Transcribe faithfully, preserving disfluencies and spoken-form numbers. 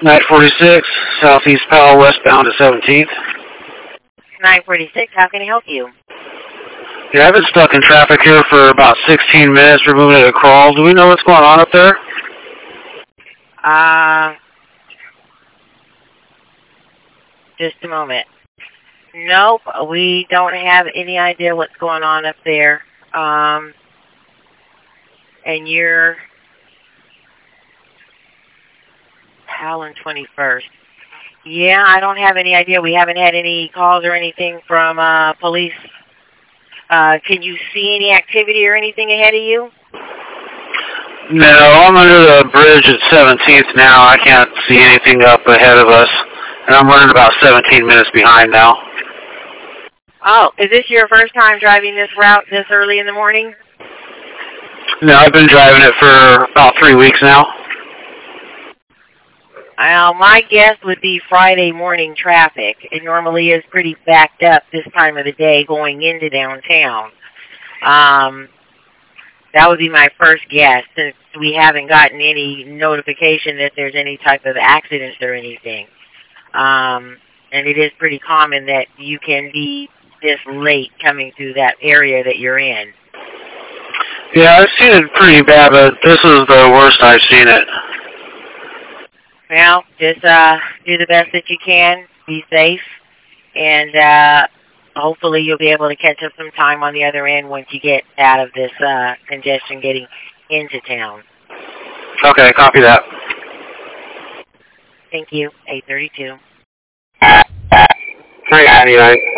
nine forty-six, Southeast Powell, westbound to seventeenth. nine forty-six, how can I help you? Yeah, I've been stuck in traffic here for about sixteen minutes. We're moving at a crawl. Do we know what's going on up there? Uh, just a moment. Nope, we don't have any idea what's going on up there. Um, and you're Howland twenty-first. Yeah, I don't have any idea. We haven't had any calls or anything from uh, police. Uh, can you see any activity or anything ahead of you? No, I'm under the bridge at seventeenth now. I can't see anything up ahead of us. And I'm running about seventeen minutes behind now. Oh, is this your first time driving this route this early in the morning? No, I've been driving it for about three weeks now. Well, my guess would be Friday morning traffic. It normally is pretty backed up this time of the day going into downtown. Um, that would be my first guess, since we haven't gotten any notification that there's any type of accidents or anything. Um, and it is pretty common that you can be this late coming through that area that you're in. Yeah, I've seen it pretty bad, but this is the worst I've seen it. Well, just uh, do the best that you can, be safe, and uh, hopefully you'll be able to catch up some time on the other end once you get out of this uh, congestion getting into town. Okay, copy that. Thank you. eight thirty-two. three ninety-nine.